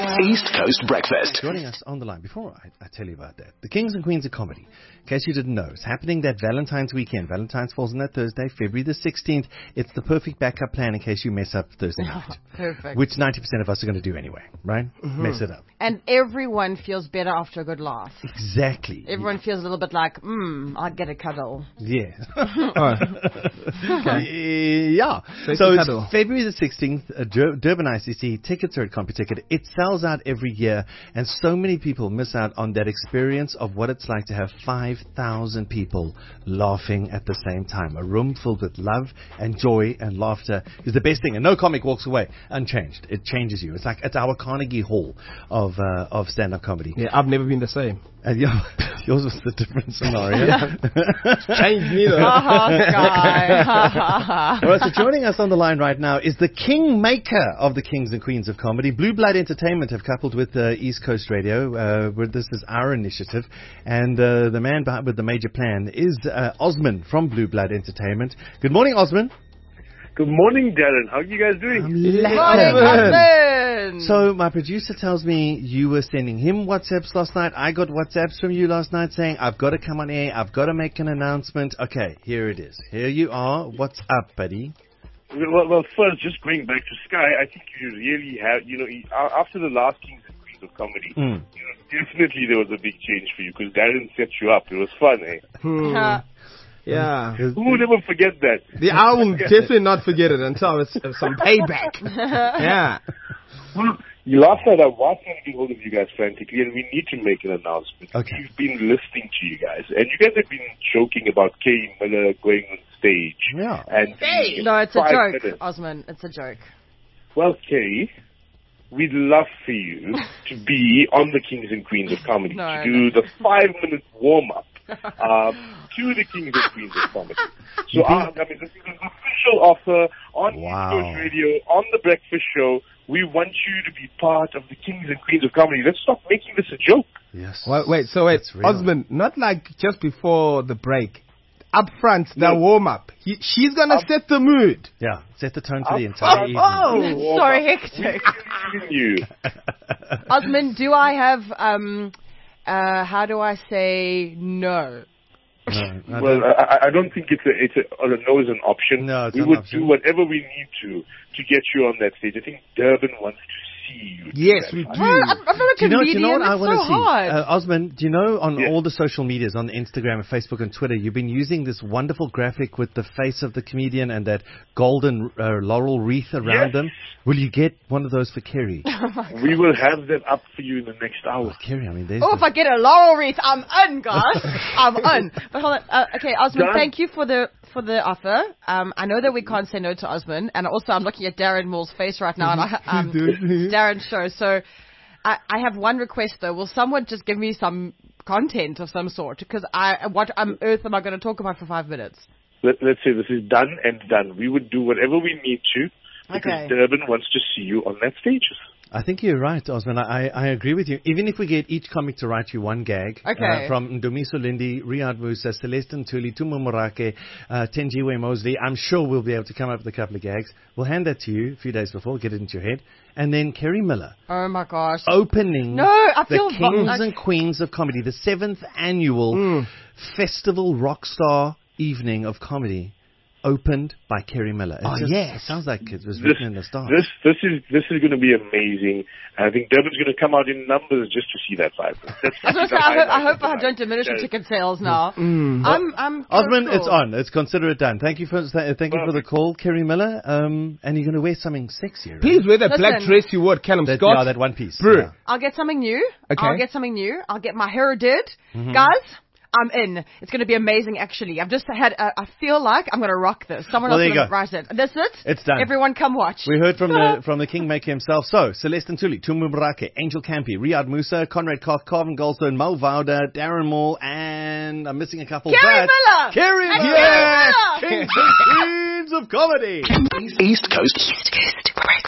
East Coast Breakfast. Joining us on the line, before I tell you about that, the Kings and Queens of Comedy, in case you didn't know, it's happening that Valentine's weekend. Valentine's falls on that Thursday, February the 16th. It's the perfect backup plan in case you mess up Thursday night. Perfect. Which 90% of us are going to do anyway, right? Mess it up. And everyone feels better after a good laugh. Exactly. Everyone feels a little bit like, I'd get a cuddle. Yeah. Okay. Yeah. Straight So to it's cuddle. February the 16th, Durban ICC. Tickets are at CompuTicket. It sells out every year, and so many people miss out on that experience of what it's like to have 5,000 people laughing at the same time. A room filled with love and joy and laughter is the best thing, and no comic walks away unchanged. It changes you. It's like at our Carnegie Hall of stand-up comedy. Yeah, I've never been the same. And yours was a different scenario. Changed me though. Guy. All right, so joining us on the line right now is the kingmaker of the Kings and Queens of Comedy. Blue Blood Entertainment have coupled with East Coast Radio. Where this is our initiative. And the man with the major plan is Osman from Blue Blood Entertainment. Good morning, Osman. Good morning, Darren. How are you guys doing? Osman. So my producer tells me you were sending him WhatsApps last night. I got WhatsApps from you last night saying, I've got to come on air. I've got to make an announcement. Okay, here it is. Here you are. What's up, buddy? Well, first, just going back to Sky, I think you really have, after the last Kings and Queens of Comedy, definitely there was a big change for you because Darren set you up. It was fun, eh? Yeah. Who would ever forget that? I will definitely not forget it until it's some payback. Yeah. Well, last night I was trying to get hold of you guys frantically, and we need to make an announcement. Okay. We've been listening to you guys, and you guys have been joking about Kay Miller going on stage. Yeah. And No, it's a 5 joke, minutes. Osman. It's a joke. Well, Kay, we'd love for you to be on the Kings and Queens of Comedy to do the 5-minute warm-up to the Kings and Queens of Comedy. So, this is an official offer on East Coast Radio, on The Breakfast Show. We want you to be part of the Kings and Queens of Comedy. Let's stop making this a joke. Yes. Well, wait, real. Osman, not like just before the break. Up front, the warm-up. She's going to set the mood. Yeah, set the tone for the entire evening. Oh, so hectic. You. Osman, do I have, how do I say no? Well, I don't think it's a no is an option. No, it's we an would option. do whatever we need to get you on that stage. I think Durban wants to see you. Yes, we do. I'm not a Do you comedian. know what I It's want so to see? hard. Osman, do you know on all the social medias, on Instagram and Facebook and Twitter, you've been using this wonderful graphic with the face of the comedian and that golden laurel wreath around them? Will you get one of those for Kerry? We will have that up for you in the next hour. Kerry, I mean, there's Oh, if I get a laurel wreath, I'm in, guys. I'm in. But hold on. Okay, Osman, Done. thank you for the offer. I know that we can't say no to Osman, and also I'm looking at Darren Moore's face right now, and it's Darren's show. So I have one request though. Will someone just give me some content of some sort? Because what on earth am I going to talk about for 5 minutes? Let's say this is done and done. We would do whatever we need to because Okay. Durban wants to see you on that stage. I think you're right, Osman. I agree with you. Even if we get each comic to write you one gag, Okay. from Ndumiso Lindi, Riyad Musa, Celeste Ntuli, Tumu Morake, Tenjiwe Mosley, I'm sure we'll be able to come up with a couple of gags. We'll hand that to you a few days before, get it into your head. And then Kerry Miller, Oh my gosh. opening No, I the feel Kings like- and Queens of Comedy, the 7th annual festival rockstar evening of comedy, opened by Kerry Miller. It sounds like it was written in the stars. This is going to be amazing. I think Durban's going to come out in numbers just to see that fight. I hope I don't diminish the ticket sales now. I'm Osman, cool. it's on. Let's consider it done. Thank you for the call, Kerry Miller. And you're going to wear something sexier. Right? Please wear that black Listen. dress you wore at Callum Scott. Yeah, that one piece. Bro. Yeah. I'll get something new. Okay. I'll get my hair did. Guys, I'm in. It's going to be amazing, actually. I've just had, I feel like I'm going to rock this. Someone Well, else there you will go. write it. That's it. It's done. Everyone come watch. We heard from the kingmaker himself. So, Celeste Ntuli, Tumu Morake, Angel Campy, Riyad Musa, Conrad Koch, Carvin Goldstone, Mo Vauda, Darren Moore, and I'm missing a couple. Kerry Miller! Kerry And Miller! Kerry Miller! Kings and Queens of Comedy! East Coast.